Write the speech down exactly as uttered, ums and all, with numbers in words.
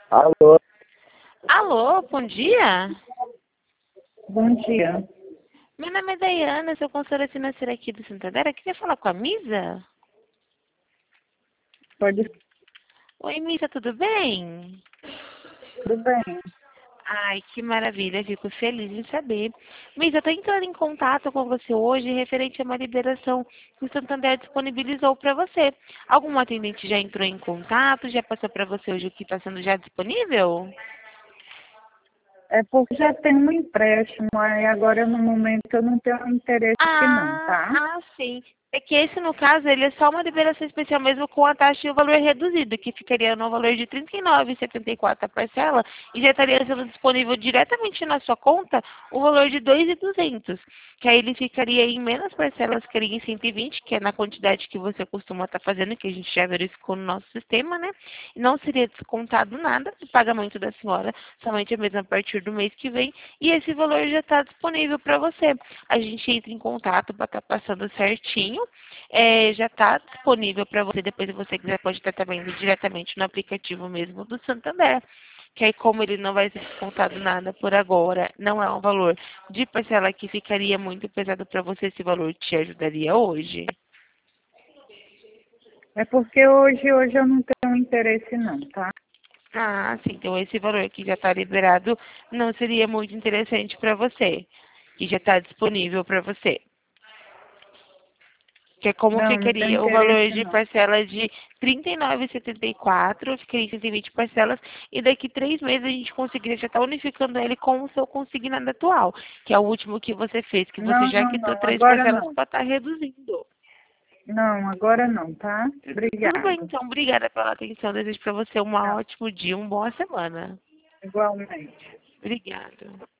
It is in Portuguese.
Alô, Alô, bom dia. bom dia. Meu nome é Daiana, sou consultora financeira aqui do Santander. Eu queria falar com a Misa. Pode, Oi, Misa, tudo bem? tudo bem? Ai, que maravilha, fico feliz em saber. Misa, eu estou entrando em contato com você hoje referente a uma liberação que o Santander disponibilizou para você. Algum atendente já entrou em contato, já passou para você hoje o que está sendo já disponível? É porque já tem um empréstimo, aí agora no momento eu não tenho interesse não, Ah, tá? ah, sim. É que esse, no caso, ele é só uma liberação especial mesmo com a taxa e o valor reduzido, que ficaria no valor de trinta e nove reais e setenta e quatro centavos a parcela e já estaria sendo disponível diretamente na sua conta o valor de dois mil e duzentos, que aí ele ficaria em menos parcelas, ficaria em cento e vinte, que é na quantidade que você costuma estar fazendo, que a gente já verificou no nosso sistema, né? E não seria descontado nada do pagamento da senhora, somente mesmo a partir do mês que vem, e esse valor já está disponível para você. A gente entra em contato para estar passando certinho. É, já está disponível para você. Depois, se você quiser, pode estar também indo diretamente no aplicativo mesmo do Santander. Que aí, como ele não vai ser descontado nada por agora, não é um valor de parcela que ficaria muito pesado para você, esse valor te ajudaria hoje. É porque hoje, hoje eu não tenho interesse não, tá? Ah, sim. Então, esse valor que já está liberado não seria muito interessante para você. Que já está disponível para você. Que é como Não, não tenho ficaria o valor interesse de não. parcela de trinta e nove reais e setenta e quatro centavos, ficaria em cento e vinte parcelas, e daqui três meses a gente conseguiria já estar unificando ele com o seu consignado atual, que é o último que você fez, que você Não, já não, quitou não, três agora parcelas não. para estar reduzindo. Não, agora não, tá? Tudo bem, Obrigada. então. Obrigada pela atenção. Desejo para você um Tchau. ótimo dia, uma boa semana. Igualmente. Obrigada.